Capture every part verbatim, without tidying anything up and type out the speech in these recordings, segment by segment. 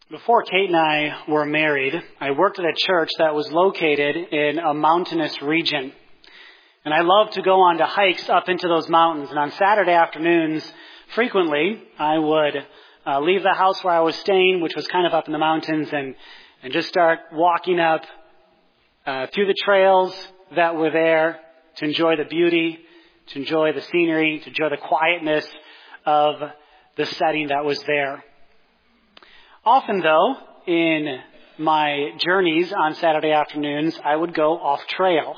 Before Kate and I were married, I worked at a church that was located in a mountainous region. And I loved to go on to hikes up into those mountains. And on Saturday afternoons, frequently, I would uh, leave the house where I was staying, which was kind of up in the mountains, and, and just start walking up uh, through the trails that were there to enjoy the beauty, to enjoy the scenery, to enjoy the quietness of the setting that was there. Often, though, in my journeys on Saturday afternoons, I would go off trail.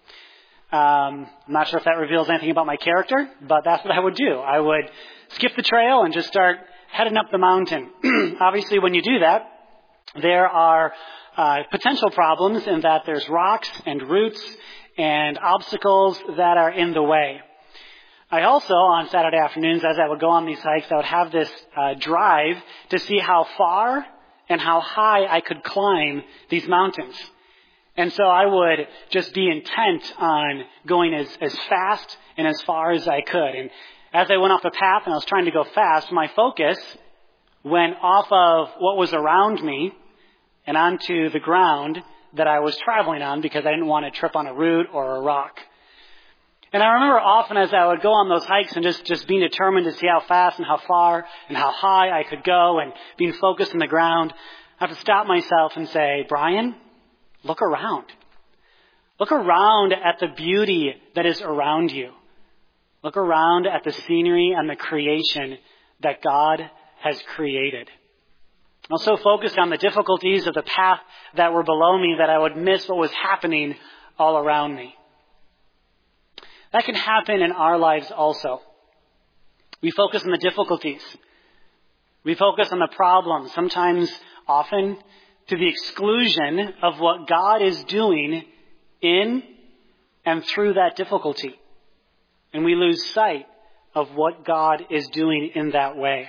Um, I'm not sure if that reveals anything about my character, but that's what I would do. I would skip the trail and just start heading up the mountain. Obviously, when you do that, there are uh, potential problems in that there's rocks and roots and obstacles that are in the way. I also, on Saturday afternoons, as I would go on these hikes, I would have this uh, drive to see how far and how high I could climb these mountains. And so I would just be intent on going as, as fast and as far as I could. And as I went off the path and I was trying to go fast, my focus went off of what was around me and onto the ground that I was traveling on because I didn't want to trip on a root or a rock. And I remember often as I would go on those hikes and just, just being determined to see how fast and how far and how high I could go and being focused on the ground, I have to stop myself and say, Brian, look around. Look around at the beauty that is around you. Look around at the scenery and the creation that God has created. I was so focused on the difficulties of the path that were below me that I would miss what was happening all around me. That can happen in our lives also. We focus on the difficulties. We focus on the problems, sometimes, often, to the exclusion of what God is doing in and through that difficulty. And we lose sight of what God is doing in that way.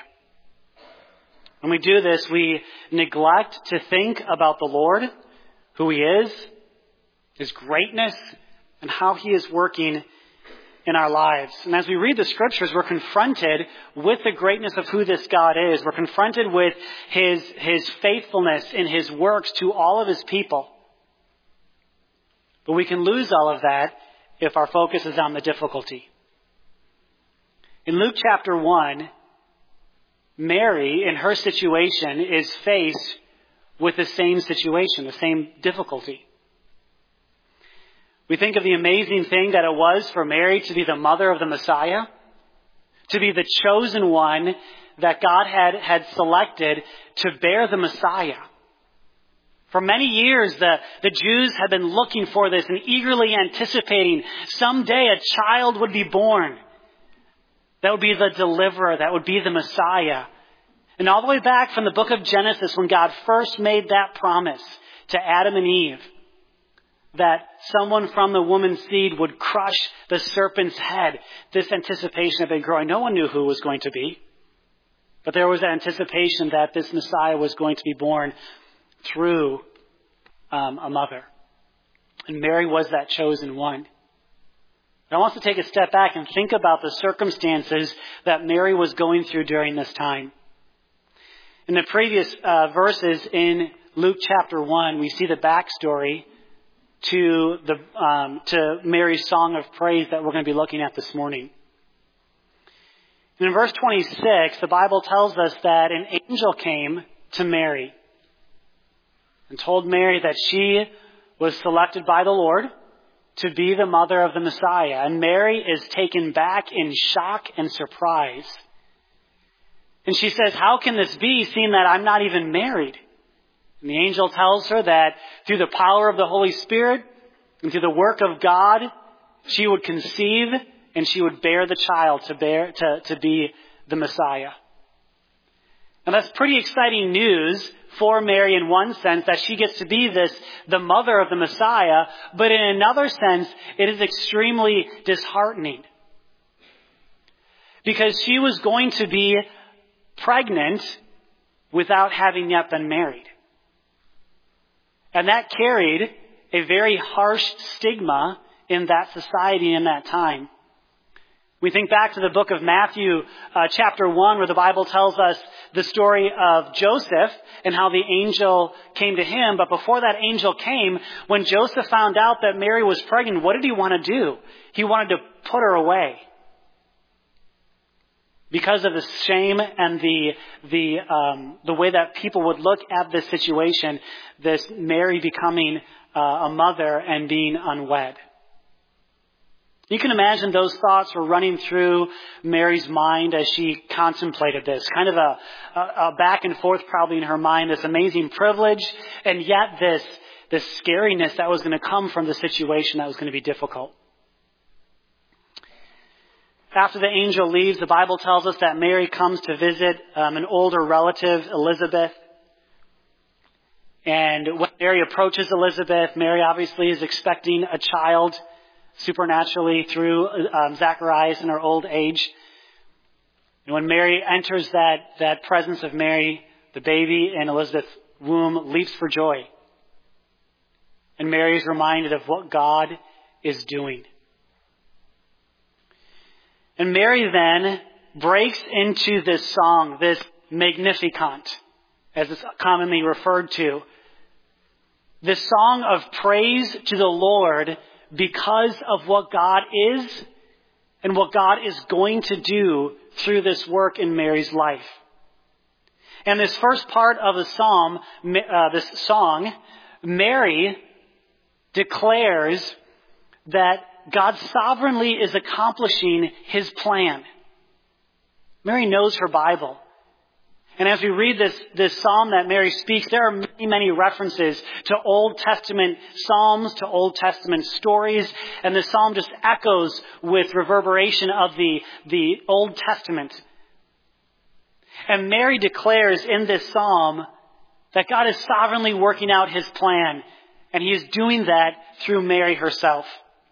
When we do this, we neglect to think about the Lord, who He is, His greatness, and how He is working in our lives. And as we read the scriptures, we're confronted with the greatness of who this God is. We're confronted with His, His faithfulness in His works to all of His people. But we can lose all of that if our focus is on the difficulty. In Luke chapter one, Mary, in her situation, is faced with the same situation, the same difficulty. We think of the amazing thing that it was for Mary to be the mother of the Messiah, to be the chosen one that God had, had selected to bear the Messiah. For many years, the, the Jews had been looking for this and eagerly anticipating someday a child would be born. That would be the deliverer, that would be the Messiah. And all the way back from the book of Genesis, when God first made that promise to Adam and Eve, that someone from the woman's seed would crush the serpent's head. This anticipation had been growing. No one knew who it was going to be. But there was that anticipation that this Messiah was going to be born through um, a mother. And Mary was that chosen one. I want us to take a step back and think about the circumstances that Mary was going through during this time. In the previous uh, verses in Luke chapter one, we see the backstory to the um, to Mary's song of praise that we're going to be looking at this morning. And in verse twenty-six, the Bible tells us that an angel came to Mary and told Mary that she was selected by the Lord to be the mother of the Messiah. And Mary is taken back in shock and surprise. And she says, how can this be, seeing that I'm not even married? And the angel tells her that through the power of the Holy Spirit and through the work of God, she would conceive and she would bear the child to bear to, to be the Messiah. And that's pretty exciting news for Mary in one sense, that she gets to be this, the mother of the Messiah. But in another sense, it is extremely disheartening. Because she was going to be pregnant without having yet been married. And that carried a very harsh stigma in that society in that time. We think back to the book of Matthew, uh, chapter one, where the Bible tells us the story of Joseph and how the angel came to him. But before that angel came, when Joseph found out that Mary was pregnant, what did he want to do? He wanted to put her away. Because of the shame and the the um, the way that people would look at this situation, this Mary becoming uh, a mother and being unwed. You can imagine those thoughts were running through Mary's mind as she contemplated this. Kind of a, a, a back and forth probably in her mind, this amazing privilege, and yet this, this scariness that was going to come from the situation that was going to be difficult. After the angel leaves, the Bible tells us that Mary comes to visit um, an older relative, Elizabeth. And when Mary approaches Elizabeth, Mary obviously is expecting a child supernaturally through um, Zacharias in her old age. And when Mary enters that, that presence of Mary, the baby in Elizabeth's womb leaps for joy. And Mary is reminded of what God is doing. And Mary then breaks into this song, this Magnificat, as it's commonly referred to. This song of praise to the Lord because of what God is and what God is going to do through this work in Mary's life. And this first part of the psalm, uh, this song, Mary declares that God sovereignly is accomplishing His plan. Mary knows her Bible. And as we read this, this psalm that Mary speaks, there are many, many references to Old Testament psalms, to Old Testament stories. And the psalm just echoes with reverberation of the, the Old Testament. And Mary declares in this psalm that God is sovereignly working out His plan. And He is doing that through Mary herself.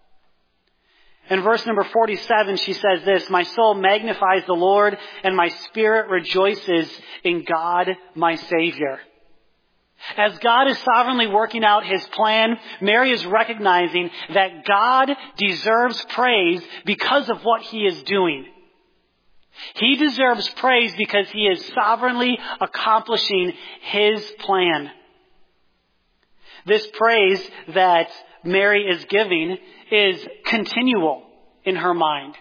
In verse number forty-seven, she says this, "My soul magnifies the Lord, and my spirit rejoices in God, my Savior." As God is sovereignly working out His plan, Mary is recognizing that God deserves praise because of what He is doing. He deserves praise because He is sovereignly accomplishing His plan. This praise that Mary is giving is continual in her mind.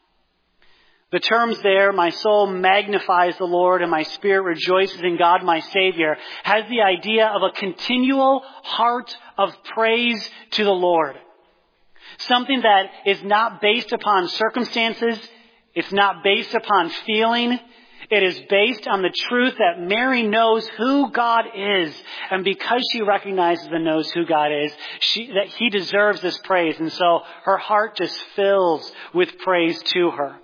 The terms there, "my soul magnifies the Lord and my spirit rejoices in God my Savior," has the idea of a continual heart of praise to the Lord. Something that is not based upon circumstances. It's not based upon feeling. It is based on the truth that Mary knows who God is. And because she recognizes and knows who God is, she, that He deserves this praise. And so her heart just fills with praise to her.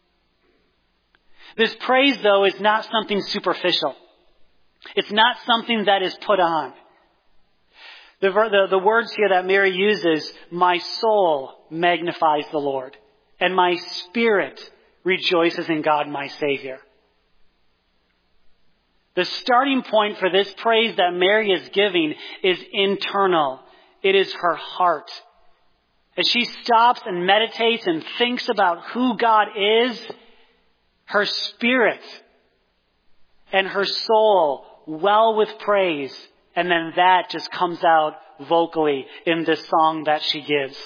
This praise, though, is not something superficial. It's not something that is put on. The, the, the words here that Mary uses, "my soul magnifies the Lord, and my spirit rejoices in God my Savior." The starting point for this praise that Mary is giving is internal. It is her heart. As she stops and meditates and thinks about who God is, her spirit and her soul well with praise. And then that just comes out vocally in this song that she gives.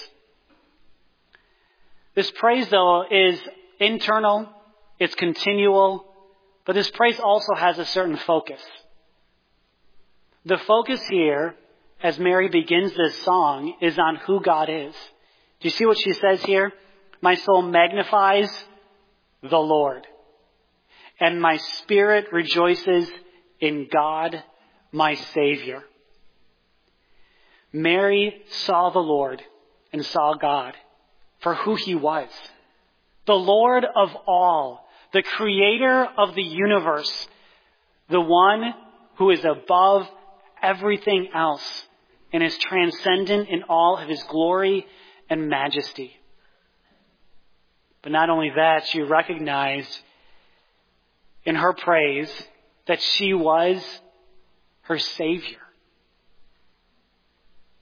This praise, though, is internal. It's continual. But this praise also has a certain focus. The focus here, as Mary begins this song, is on who God is. Do you see what she says here? "My soul magnifies the Lord, and my spirit rejoices in God, my Savior." Mary saw the Lord and saw God for who He was. The Lord of all. The creator of the universe, the one who is above everything else and is transcendent in all of His glory and majesty. But not only that, she recognized in her praise that she was her Savior.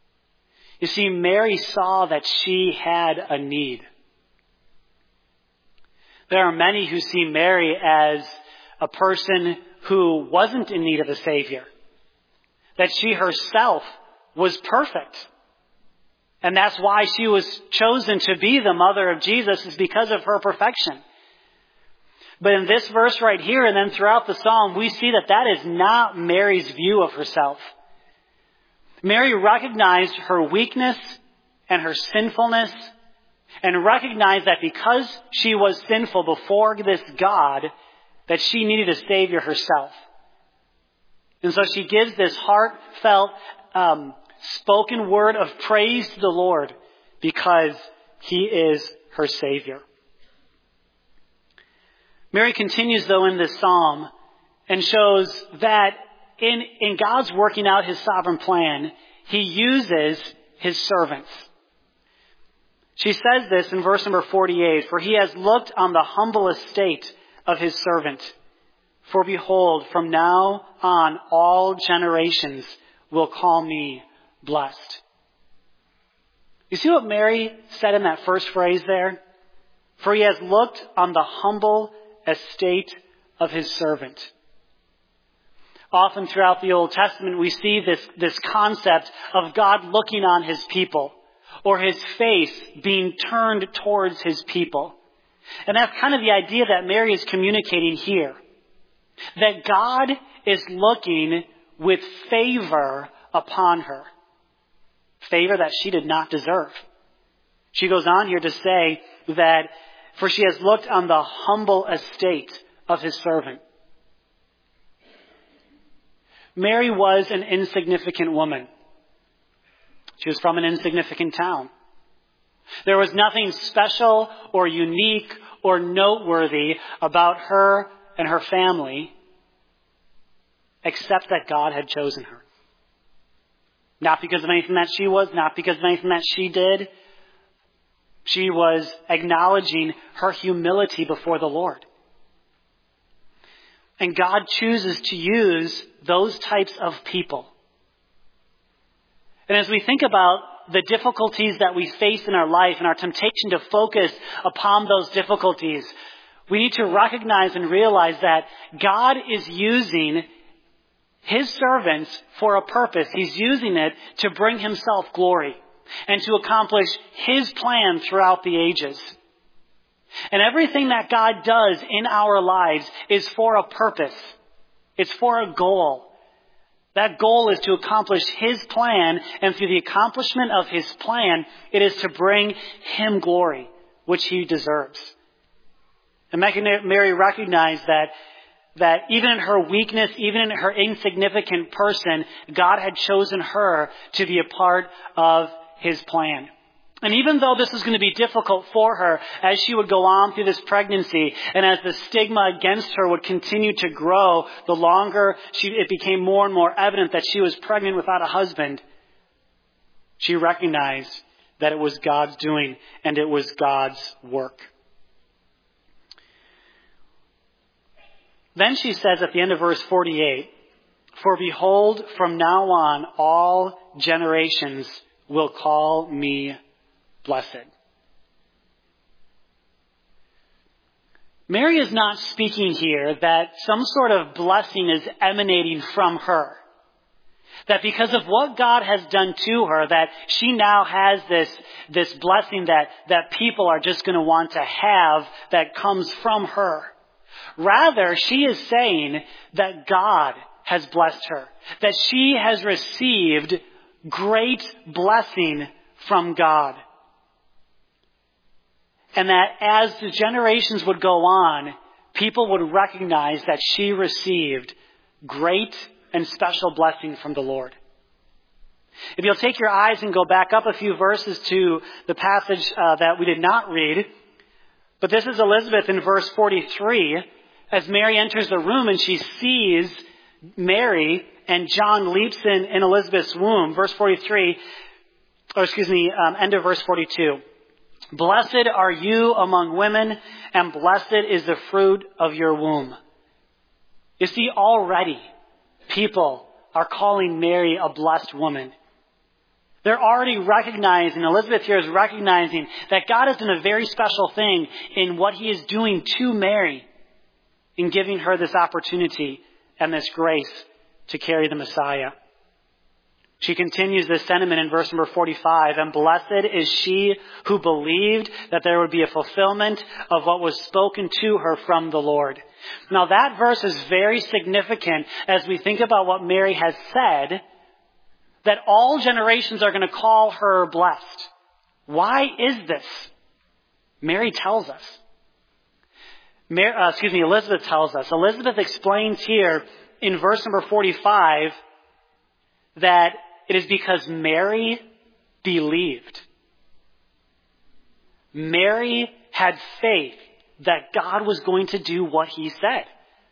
You see, Mary saw that she had a need. There are many who see Mary as a person who wasn't in need of a Savior, that she herself was perfect. And that's why she was chosen to be the mother of Jesus, is because of her perfection. But in this verse right here and then throughout the psalm, we see that that is not Mary's view of herself. Mary recognized her weakness and her sinfulness, and recognized that because she was sinful before this God, that she needed a Savior herself. And so she gives this heartfelt, um, spoken word of praise to the Lord because He is her Savior. Mary continues, though, in this psalm and shows that in, in God's working out His sovereign plan, He uses His servants. She says this in verse number forty-eight, "For He has looked on the humble estate of His servant. For behold, from now on all generations will call me blessed." You see what Mary said in that first phrase there? For He has looked on the humble estate of His servant. Often throughout the Old Testament, we see this, this concept of God looking on His people, or His face being turned towards His people. And that's kind of the idea that Mary is communicating here. That God is looking with favor upon her. Favor that she did not deserve. She goes on here to say that, for she has looked on the humble estate of His servant. Mary was an insignificant woman. She was from an insignificant town. There was nothing special or unique or noteworthy about her and her family, except that God had chosen her. Not because of anything that she was, not because of anything that she did. She was acknowledging her humility before the Lord. And God chooses to use those types of people. And as we think about the difficulties that we face in our life and our temptation to focus upon those difficulties, we need to recognize and realize that God is using His servants for a purpose. He's using it to bring Himself glory and to accomplish His plan throughout the ages. And everything that God does in our lives is for a purpose. It's for a goal. That goal is to accomplish His plan, and through the accomplishment of His plan, it is to bring Him glory, which He deserves. And Mary recognized that that even in her weakness, even in her insignificant person, God had chosen her to be a part of His plan. And even though this was going to be difficult for her as she would go on through this pregnancy, and as the stigma against her would continue to grow, the longer she, it became more and more evident that she was pregnant without a husband, she recognized that it was God's doing and it was God's work. Then she says at the end of verse forty-eight, "For behold, from now on all generations will call me blessed." Mary is not speaking here that some sort of blessing is emanating from her. That because of what God has done to her, that she now has this, this blessing that, that people are just going to want to have that comes from her. Rather, she is saying that God has blessed her. That she has received great blessing from God. And that as the generations would go on, people would recognize that she received great and special blessing from the Lord. If you'll take your eyes and go back up a few verses to the passage uh, that we did not read, but this is Elizabeth in verse forty-three, as Mary enters the room and she sees Mary and John leaps in, in Elizabeth's womb. Verse forty-three, or excuse me, um, end of verse forty-two. "Blessed are you among women, and blessed is the fruit of your womb." You see, already people are calling Mary a blessed woman. They're already recognizing, Elizabeth here is recognizing that God has done a very special thing in what he is doing to Mary in giving her this opportunity and this grace to carry the Messiah. She continues this sentiment in verse number forty-five, and blessed is she who believed that there would be a fulfillment of what was spoken to her from the Lord. Now that verse is very significant as we think about what Mary has said, that all generations are going to call her blessed. Why is this? Mary tells us. Mary, uh, excuse me, Elizabeth tells us. Elizabeth explains here in verse number forty-five that it is because Mary believed. Mary had faith that God was going to do what he said.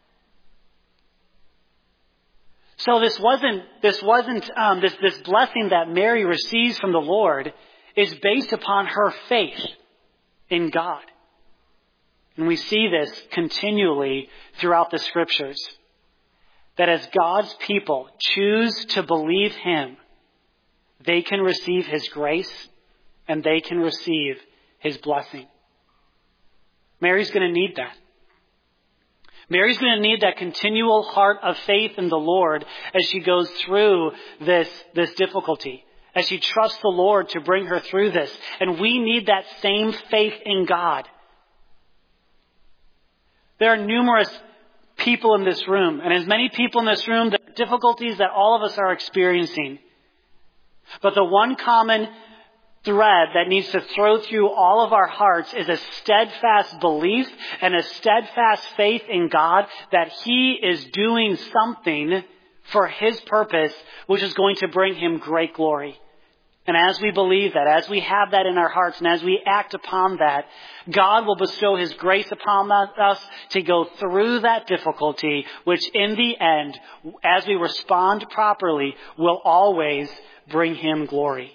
So this wasn't, this wasn't, um, this, this blessing that Mary receives from the Lord is based upon her faith in God. And we see this continually throughout the scriptures. That as God's people choose to believe him, they can receive his grace and they can receive his blessing. Mary's going to need that. Mary's going to need that continual heart of faith in the Lord as she goes through this, this difficulty, as she trusts the Lord to bring her through this. And we need that same faith in God. There are numerous people in this room, and as many people in this room, the difficulties that all of us are experiencing. But the one common thread that needs to throw through all of our hearts is a steadfast belief and a steadfast faith in God that he is doing something for his purpose, which is going to bring him great glory. And as we believe that, as we have that in our hearts, and as we act upon that, God will bestow his grace upon us to go through that difficulty, which in the end, as we respond properly, will always bring him glory.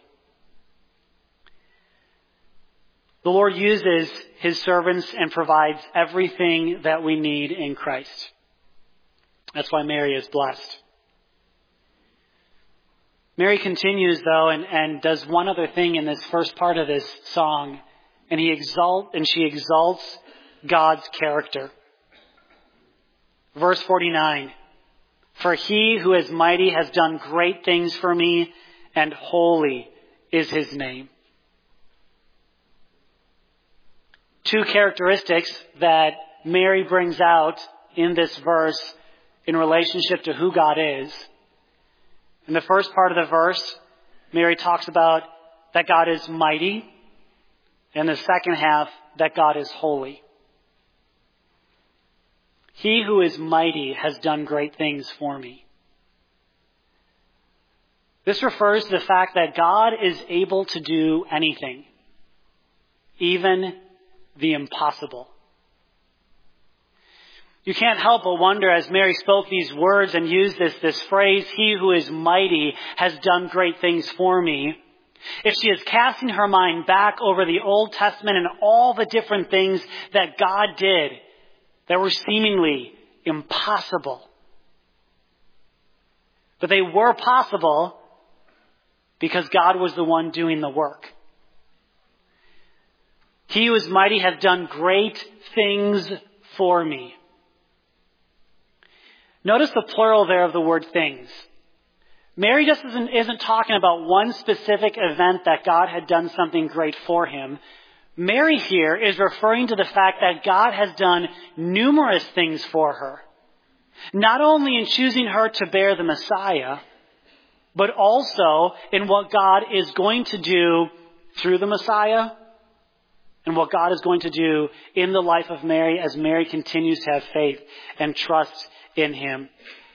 The Lord uses his servants and provides everything that we need in Christ. That's why Mary is blessed. Mary continues, though, and, and does one other thing in this first part of this song. And he exalt, and she exalts God's character. Verse forty-nine. For he who is mighty has done great things for me, and holy is his name. Two characteristics that Mary brings out in this verse in relationship to who God is. In the first part of the verse, Mary talks about that God is mighty. And the second half, that God is holy. He who is mighty has done great things for me. This refers to the fact that God is able to do anything, even the impossible. You can't help but wonder as Mary spoke these words and used this, this phrase, he who is mighty has done great things for me. If she is casting her mind back over the Old Testament and all the different things that God did that were seemingly impossible. But they were possible because God was the one doing the work. He who is mighty has done great things for me. Notice the plural there of the word things. Mary just isn't, isn't talking about one specific event that God had done something great for him. Mary here is referring to the fact that God has done numerous things for her. Not only in choosing her to bear the Messiah, but also in what God is going to do through the Messiah and what God is going to do in the life of Mary as Mary continues to have faith and trust in him.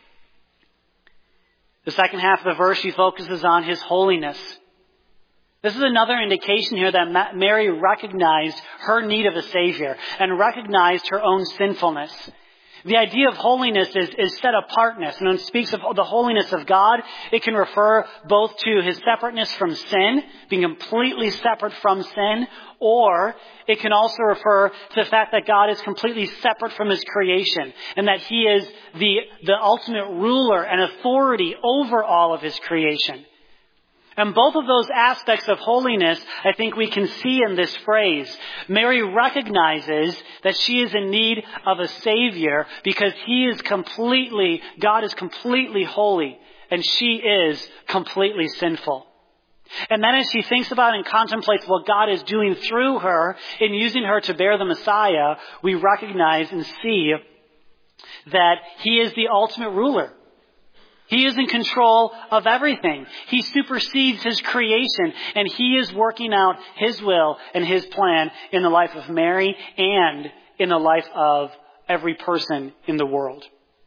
The second half of the verse, she focuses on his holiness. This is another indication here that Mary recognized her need of a Savior and recognized her own sinfulness. The idea of holiness is, is set apartness. And when it speaks of the holiness of God, it can refer both to his separateness from sin, being completely separate from sin, or it can also refer to the fact that God is completely separate from his creation and that he is the, the ultimate ruler and authority over all of his creation. And both of those aspects of holiness, I think we can see in this phrase. Mary recognizes that she is in need of a Savior because He is completely, God is completely holy, and she is completely sinful. And then as she thinks about and contemplates what God is doing through her in using her to bear the Messiah, we recognize and see that He is the ultimate ruler. He is in control of everything. He supersedes His creation, and He is working out His will and His plan in the life of Mary and in the life of every person in the world.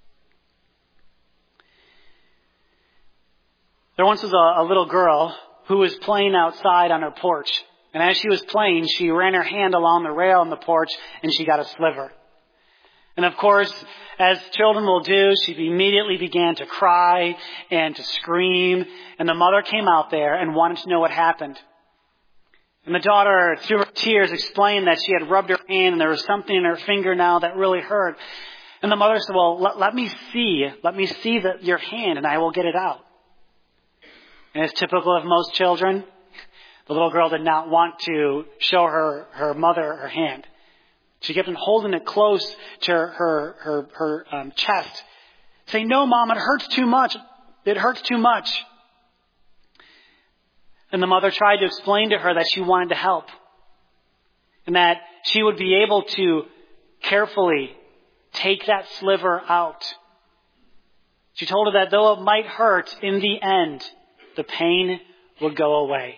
There once was a, a little girl who was playing outside on her porch. And as she was playing, she ran her hand along the rail on the porch and she got a sliver. And of course, as children will do, she immediately began to cry and to scream. And the mother came out there and wanted to know what happened. And the daughter, through her tears, explained that she had rubbed her hand and there was something in her finger now that really hurt. And the mother said, well, let, let me see. Let me see the, your hand and I will get it out. And as typical of most children, the little girl did not want to show her, her mother her hand. She kept on holding it close to her, her, her, her um, chest, saying, no, Mom, it hurts too much. It hurts too much. And the mother tried to explain to her that she wanted to help and that she would be able to carefully take that sliver out. She told her that though it might hurt, in the end, the pain would go away.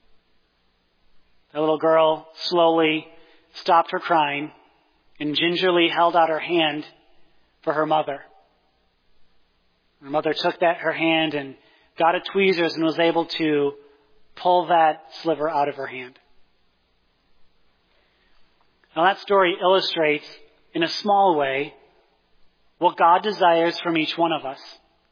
The little girl slowly stopped her crying and gingerly held out her hand for her mother. Her mother took that her hand and got a tweezers and was able to pull that sliver out of her hand. Now that story illustrates in a small way what God desires from each one of us.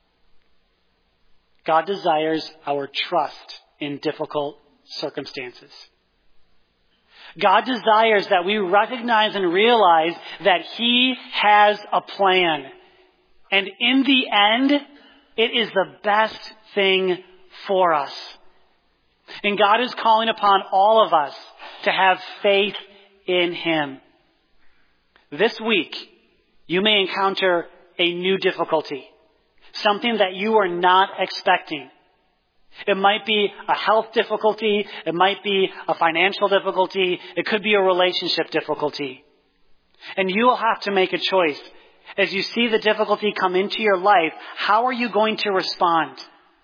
God desires our trust in difficult circumstances. God desires that we recognize and realize that He has a plan. And in the end, it is the best thing for us. And God is calling upon all of us to have faith in Him. This week, you may encounter a new difficulty. Something that you are not expecting. It might be a health difficulty. It might be a financial difficulty. It could be a relationship difficulty. And you will have to make a choice. As you see the difficulty come into your life, how are you going to respond?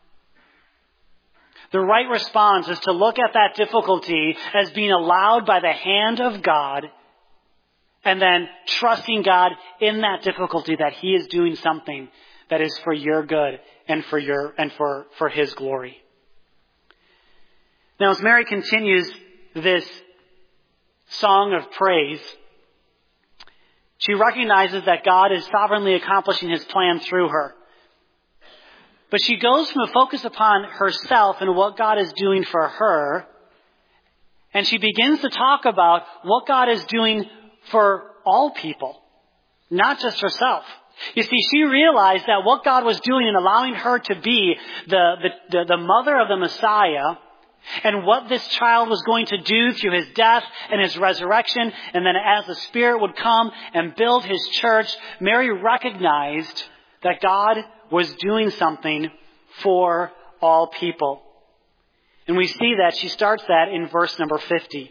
The right response is to look at that difficulty as being allowed by the hand of God and then trusting God in that difficulty that He is doing something that is for your good and for your and for, for His glory. Now, as Mary continues this song of praise, she recognizes that God is sovereignly accomplishing His plan through her. But she goes from a focus upon herself and what God is doing for her, and she begins to talk about what God is doing for all people, not just herself. You see, she realized that what God was doing in allowing her to be the, the, the, the mother of the Messiah, and what this child was going to do through His death and His resurrection, and then as the Spirit would come and build His church, Mary recognized that God was doing something for all people. And we see that she starts that in verse number fifty,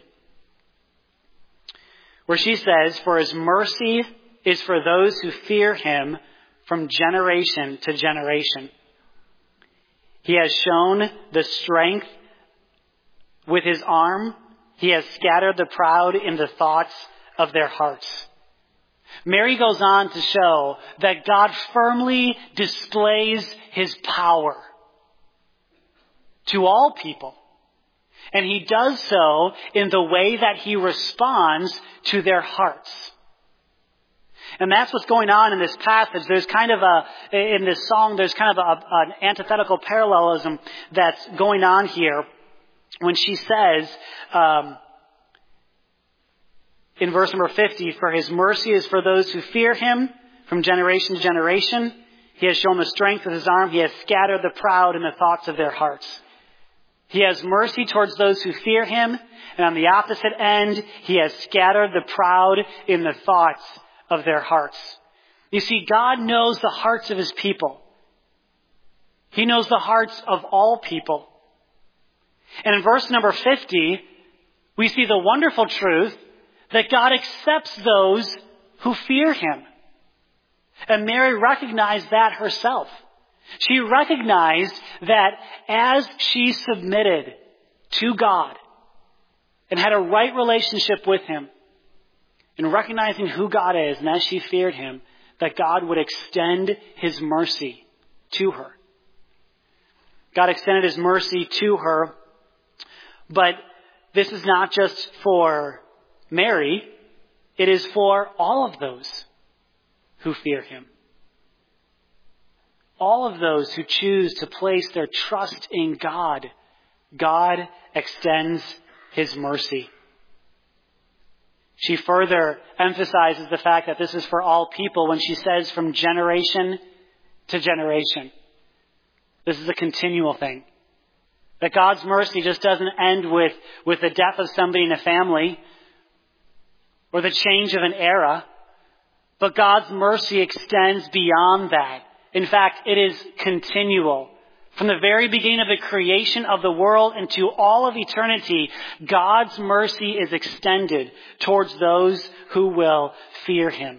where she says, for His mercy is for those who fear Him from generation to generation. He has shown the strength with His arm. He has scattered the proud in the thoughts of their hearts. Mary goes on to show that God firmly displays His power to all people. And He does so in the way that He responds to their hearts. And that's what's going on in this passage. There's kind of a, in this song, there's kind of a, an antithetical parallelism that's going on here when she says, um, in verse number fifty, for His mercy is for those who fear Him from generation to generation. He has shown the strength of His arm. He has scattered the proud in the thoughts of their hearts. He has mercy towards those who fear him. And on the opposite end, he has scattered the proud in the thoughts of their hearts. You see, God knows the hearts of his people. He knows the hearts of all people. And in verse number fifty, we see the wonderful truth that God accepts those who fear him. And Mary recognized that herself. She recognized that as she submitted to God and had a right relationship with him, in recognizing who God is, and as she feared him, that God would extend his mercy to her. God extended his mercy to her, but this is not just for Mary, it is for all of those who fear him. All of those who choose to place their trust in God, God extends his mercy. She further emphasizes the fact that this is for all people when she says from generation to generation. This is a continual thing. That God's mercy just doesn't end with, with the death of somebody in a family or the change of an era, but God's mercy extends beyond that. In fact, it is continual. From the very beginning of the creation of the world into all of eternity, God's mercy is extended towards those who will fear him.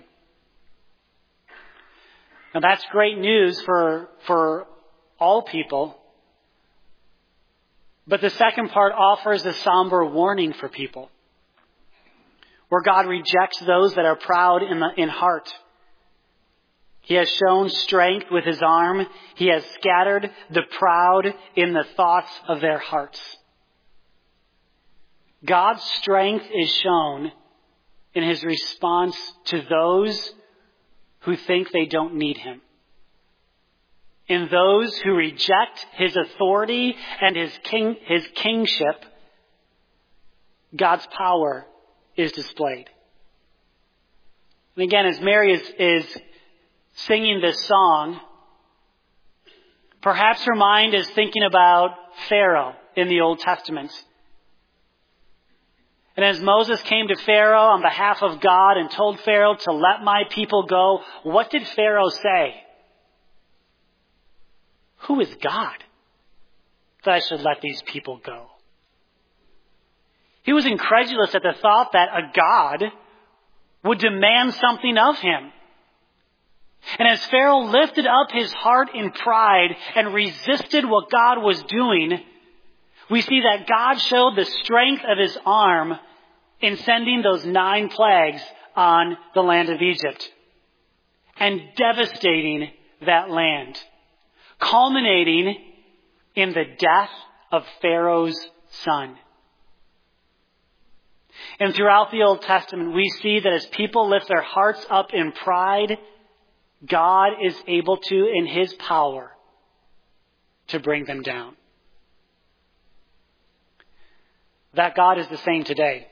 Now that's great news for, for all people. But the second part offers a somber warning for people, where God rejects those that are proud in, the, in heart. He has shown strength with his arm. He has scattered the proud in the thoughts of their hearts. God's strength is shown in his response to those who think they don't need him. In those who reject his authority and his king, his kingship, God's power is displayed. And again, as Mary is, is singing this song, perhaps her mind is thinking about Pharaoh in the Old Testament. And as Moses came to Pharaoh on behalf of God and told Pharaoh to let my people go, what did Pharaoh say? Who is God that I should let these people go? He was incredulous at the thought that a God would demand something of him. And as Pharaoh lifted up his heart in pride and resisted what God was doing, we see that God showed the strength of his arm in sending those nine plagues on the land of Egypt and devastating that land, culminating in the death of Pharaoh's son. And throughout the Old Testament, we see that as people lift their hearts up in pride, God is able to, in his power, to bring them down. That God is the same today.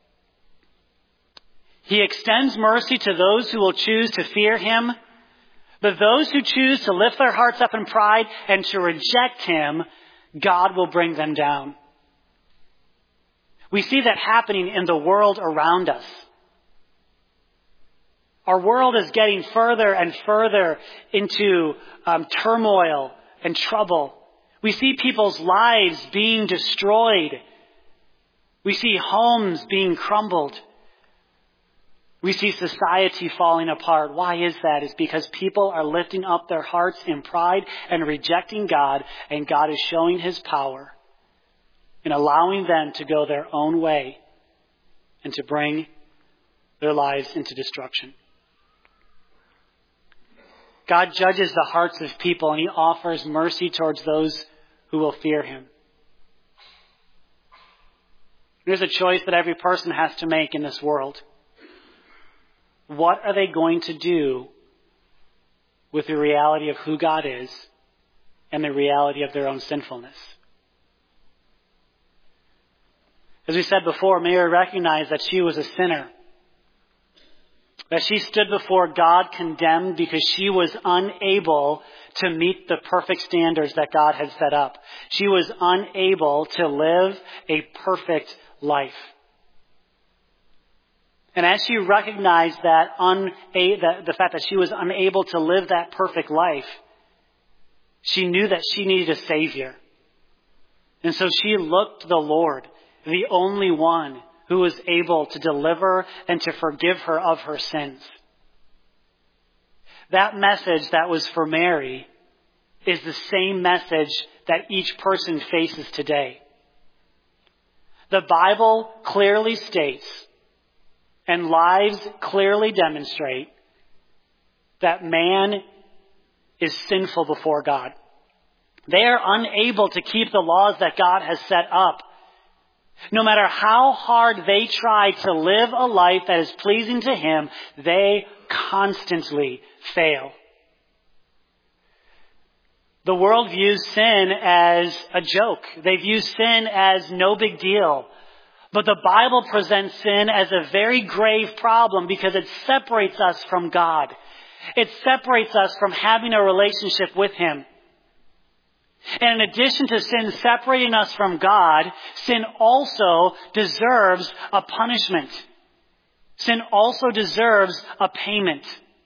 He extends mercy to those who will choose to fear him, but those who choose to lift their hearts up in pride and to reject him, God will bring them down. We see that happening in the world around us. Our world is getting further and further into um, turmoil and trouble. We see people's lives being destroyed. We see homes being crumbled. We see society falling apart. Why is that? It's because people are lifting up their hearts in pride and rejecting God, and God is showing his power in allowing them to go their own way and to bring their lives into destruction. God judges the hearts of people, and he offers mercy towards those who will fear him. There's a choice that every person has to make in this world. What are they going to do with the reality of who God is and the reality of their own sinfulness? As we said before, Mary recognized that she was a sinner. That she stood before God condemned because she was unable to meet the perfect standards that God had set up. She was unable to live a perfect life. And as she recognized that, un- a, the, the fact that she was unable to live that perfect life, she knew that she needed a Savior. And so she looked to the Lord, the only one who was able to deliver and to forgive her of her sins. That message that was for Mary is the same message that each person faces today. The Bible clearly states, and lives clearly demonstrate, that man is sinful before God. They are unable to keep the laws that God has set up. No matter how hard they try to live a life that is pleasing to Him, they constantly fail. The world views sin as a joke. They view sin as no big deal. But the Bible presents sin as a very grave problem because it separates us from God. It separates us from having a relationship with Him. And in addition to sin separating us from God, sin also deserves a punishment. Sin also deserves a payment.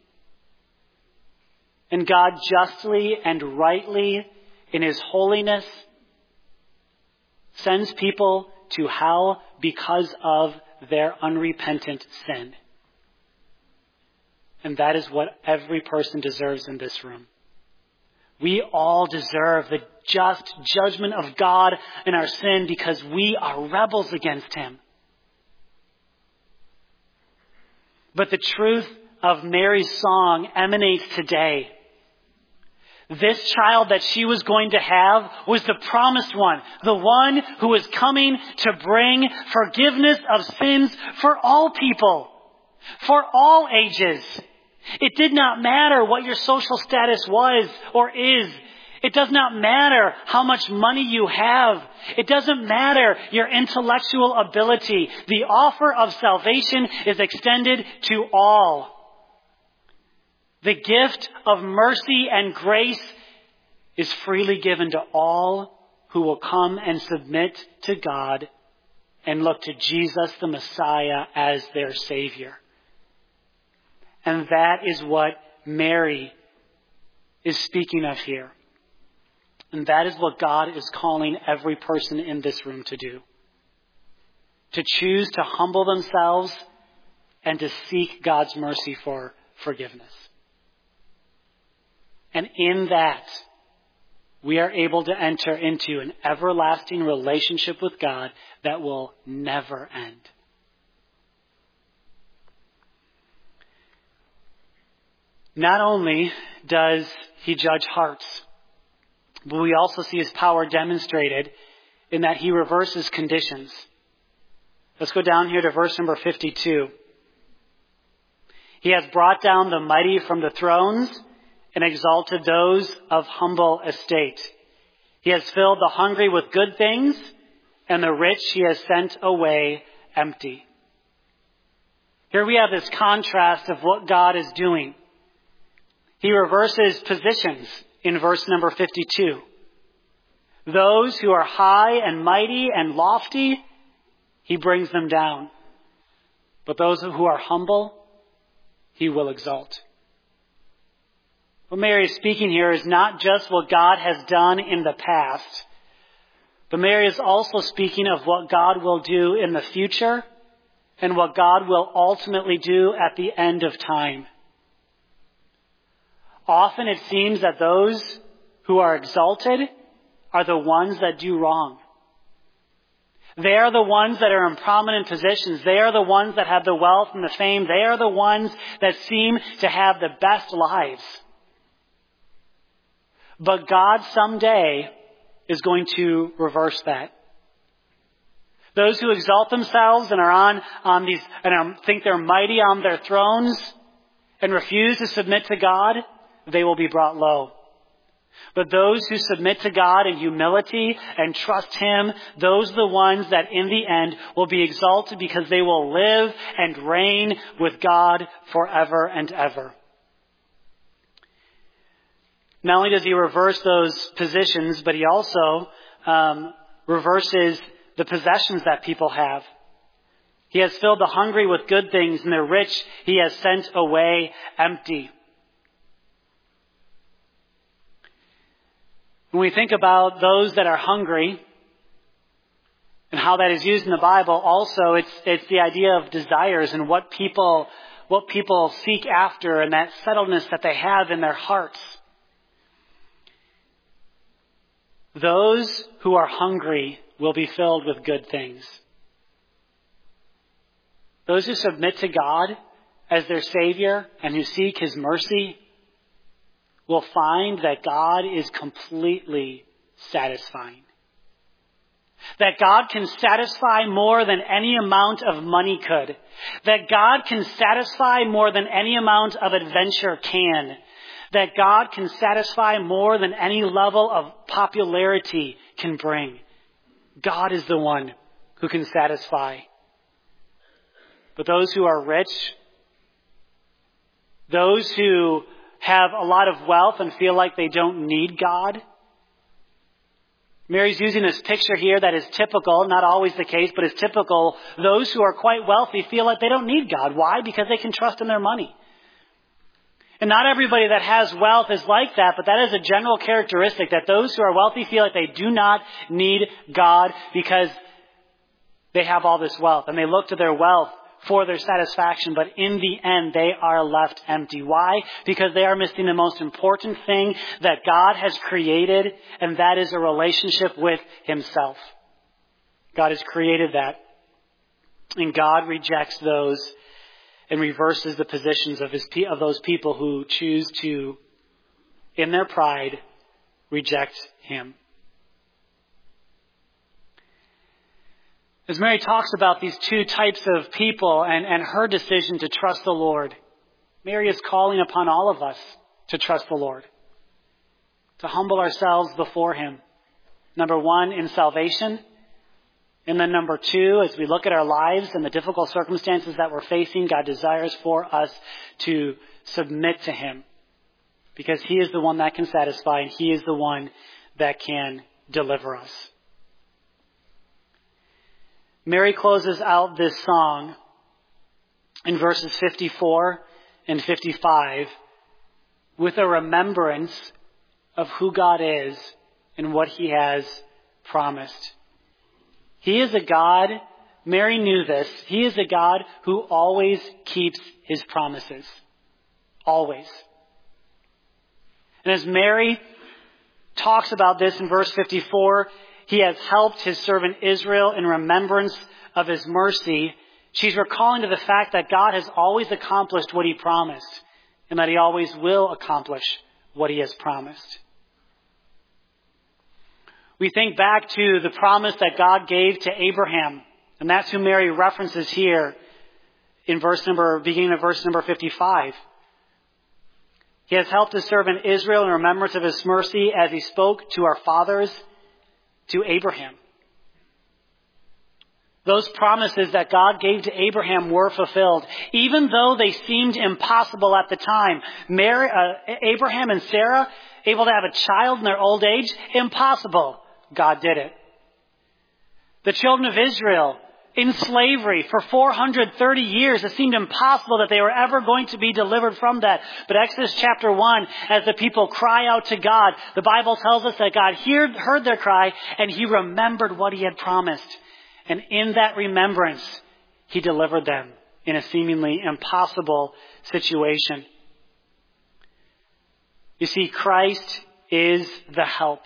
And God justly and rightly, in His holiness, sends people to hell because of their unrepentant sin. And that is what every person deserves in this room. We all deserve the just judgment of God in our sin because we are rebels against Him. But the truth of Mary's song emanates today. This child that she was going to have was the promised one, the one who was coming to bring forgiveness of sins for all people, for all ages. It did not matter what your social status was or is. It does not matter how much money you have. It doesn't matter your intellectual ability. The offer of salvation is extended to all. The gift of mercy and grace is freely given to all who will come and submit to God and look to Jesus the Messiah as their Savior. And that is what Mary is speaking of here. And that is what God is calling every person in this room to do. To choose to humble themselves and to seek God's mercy for forgiveness. And in that, we are able to enter into an everlasting relationship with God that will never end. Not only does He judge hearts, but we also see His power demonstrated in that He reverses conditions. Let's go down here to verse number fifty-two. He has brought down the mighty from the thrones and exalted those of humble estate. He has filled the hungry with good things, and the rich He has sent away empty. Here we have this contrast of what God is doing. He reverses positions in verse number fifty-two. Those who are high and mighty and lofty, He brings them down. But those who are humble, He will exalt. What Mary is speaking here is not just what God has done in the past, but Mary is also speaking of what God will do in the future and what God will ultimately do at the end of time. Often it seems that those who are exalted are the ones that do wrong. They are the ones that are in prominent positions. They are the ones that have the wealth and the fame. They are the ones that seem to have the best lives. But God someday is going to reverse that. Those who exalt themselves and are on, on these, and are, think they're mighty on their thrones and refuse to submit to God, they will be brought low. But those who submit to God in humility and trust Him, those are the ones that in the end will be exalted because they will live and reign with God forever and ever. Not only does He reverse those positions, but He also um, reverses the possessions that people have. He has filled the hungry with good things, and the rich he has sent away empty. When we think about those that are hungry and how that is used in the Bible, also it's it's the idea of desires and what people what people seek after and that settledness that they have in their hearts. Those who are hungry will be filled with good things. Those who submit to God as their Savior and who seek His mercy will find that God is completely satisfying. That God can satisfy more than any amount of money could. That God can satisfy more than any amount of adventure can. That God can satisfy more than any level of popularity can bring. God is the one who can satisfy. But those who are rich, those who have a lot of wealth and feel like they don't need God. Mary's using this picture here that is typical, not always the case, but is typical. Those who are quite wealthy feel like they don't need God. Why? Because they can trust in their money. And not everybody that has wealth is like that, but that is a general characteristic, that those who are wealthy feel like they do not need God because they have all this wealth. And they look to their wealth for their satisfaction, but in the end they are left empty. Why? Because they are missing the most important thing that God has created, and that is a relationship with Himself. God has created that. And God rejects those and reverses the positions of his of those people who choose to, in their pride, reject Him. As Mary talks about these two types of people and, and her decision to trust the Lord, Mary is calling upon all of us to trust the Lord, to humble ourselves before Him. Number one, in salvation. And then number two, as we look at our lives and the difficult circumstances that we're facing, God desires for us to submit to Him, because He is the one that can satisfy and He is the one that can deliver us. Mary closes out this song in verses fifty-four and fifty-five with a remembrance of who God is and what He has promised. He is a God, Mary knew this, He is a God who always keeps His promises. Always. And as Mary talks about this in verse fifty-four, He has helped His servant Israel in remembrance of His mercy. She's recalling to the fact that God has always accomplished what He promised, and that He always will accomplish what He has promised. We think back to the promise that God gave to Abraham, and that's who Mary references here in verse number, beginning of verse number fifty-five. He has helped His servant Israel in remembrance of His mercy as He spoke to our fathers, to Abraham. Those promises that God gave to Abraham were fulfilled, even though they seemed impossible at the time. Mary, uh, Abraham and Sarah, able to have a child in their old age, impossible. God did it. The children of Israel in slavery for four hundred thirty years, it seemed impossible that they were ever going to be delivered from that. But Exodus chapter one, as the people cry out to God, the Bible tells us that God heard, heard their cry and He remembered what He had promised. And in that remembrance, He delivered them in a seemingly impossible situation. You see, Christ is the help.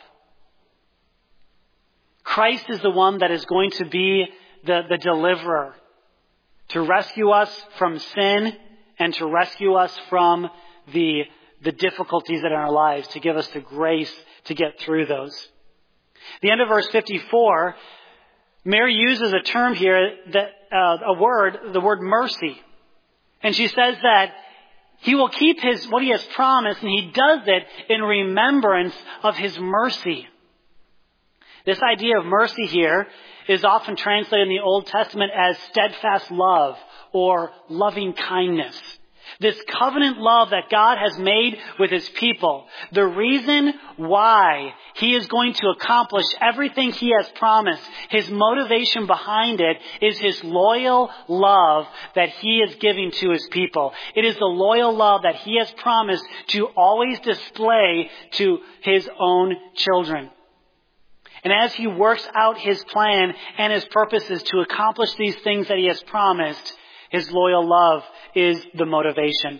Christ is the one that is going to be the, the deliverer, to rescue us from sin and to rescue us from the, the difficulties that are in our lives, to give us the grace to get through those. The end of verse fifty-four, Mary uses a term here, that uh, a word, the word mercy. And she says that He will keep his what He has promised, and He does it in remembrance of His mercy. This idea of mercy here is often translated in the Old Testament as steadfast love or loving kindness. This covenant love that God has made with his people, the reason why he is going to accomplish everything he has promised, his motivation behind it is his loyal love that he is giving to his people. It is the loyal love that he has promised to always display to his own children. And as he works out his plan and his purposes to accomplish these things that he has promised, his loyal love is the motivation.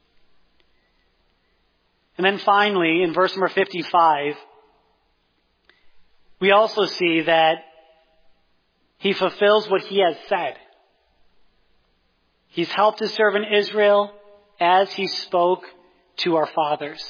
And then finally, in verse number fifty-five, we also see that he fulfills what he has said. He's helped his servant Israel as he spoke to our fathers.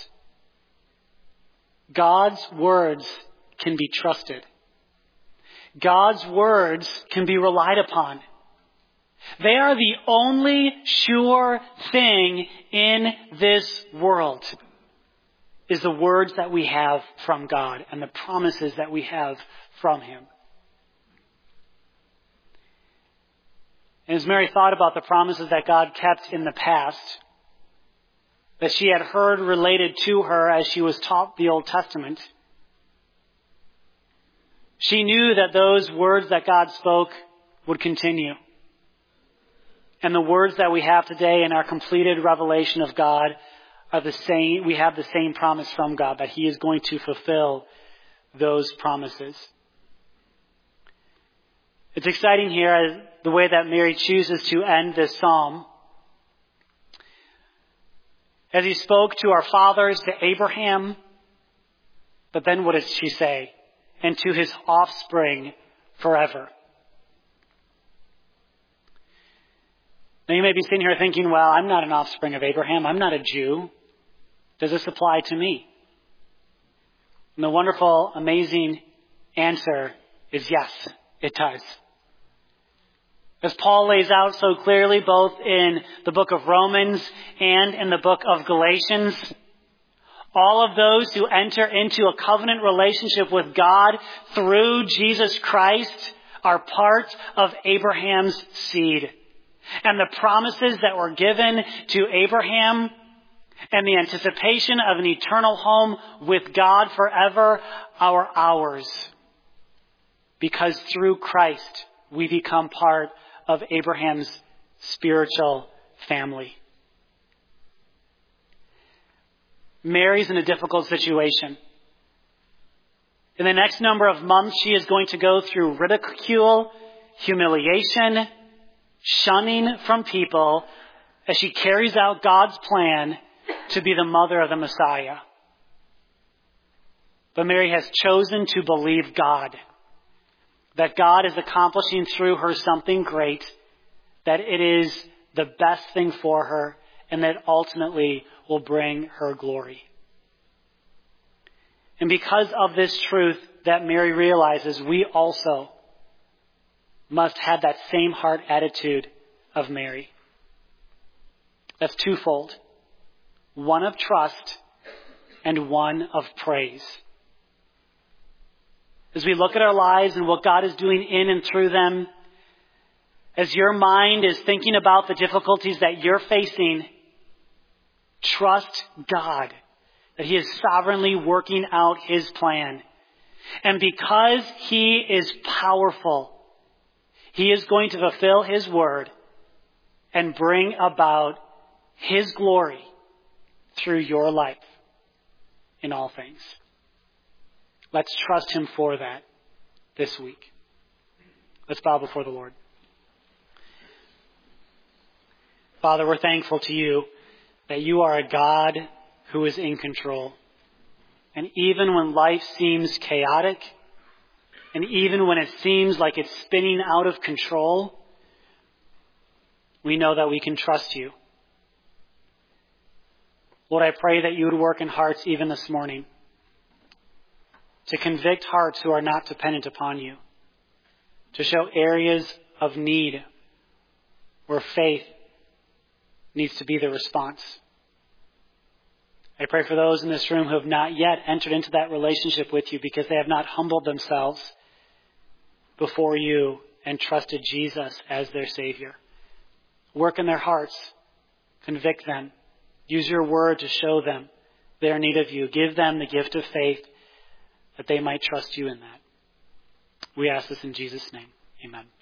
God's words can be trusted. God's words can be relied upon. They are the only sure thing in this world, is the words that we have from God and the promises that we have from him. And as Mary thought about the promises that God kept in the past, that she had heard related to her as she was taught the Old Testament, she knew that those words that God spoke would continue. And the words that we have today in our completed revelation of God are the same. We have the same promise from God that he is going to fulfill those promises. It's exciting here as the way that Mary chooses to end this psalm. As he spoke to our fathers, to Abraham, but then what does she say? And to his offspring forever. Now you may be sitting here thinking, well, I'm not an offspring of Abraham. I'm not a Jew. Does this apply to me? And the wonderful, amazing answer is yes, it does. As Paul lays out so clearly, both in the book of Romans and in the book of Galatians, all of those who enter into a covenant relationship with God through Jesus Christ are part of Abraham's seed. And the promises that were given to Abraham and the anticipation of an eternal home with God forever are ours. Because through Christ, we become part of Abraham's spiritual family. Mary's in a difficult situation. In the next number of months, she is going to go through ridicule, humiliation, shunning from people as she carries out God's plan to be the mother of the Messiah. But Mary has chosen to believe God, that God is accomplishing through her something great, that it is the best thing for her, and that ultimately will bring her glory. And because of this truth that Mary realizes, we also must have that same heart attitude of Mary. That's twofold. One of trust and one of praise. As we look at our lives and what God is doing in and through them, as your mind is thinking about the difficulties that you're facing, trust God that he is sovereignly working out his plan. And because he is powerful, he is going to fulfill his word and bring about his glory through your life in all things. Let's trust him for that this week. Let's bow before the Lord. Father, we're thankful to you that you are a God who is in control. And even when life seems chaotic, and even when it seems like it's spinning out of control, we know that we can trust you. Lord, I pray that you would work in hearts even this morning to convict hearts who are not dependent upon you, to show areas of need where faith needs to be the response. I pray for those in this room who have not yet entered into that relationship with you because they have not humbled themselves before you and trusted Jesus as their Savior. Work in their hearts Convict them. Use your word to show them their need of you. Give them the gift of faith that they might trust you in that. We ask this in Jesus' name. Amen.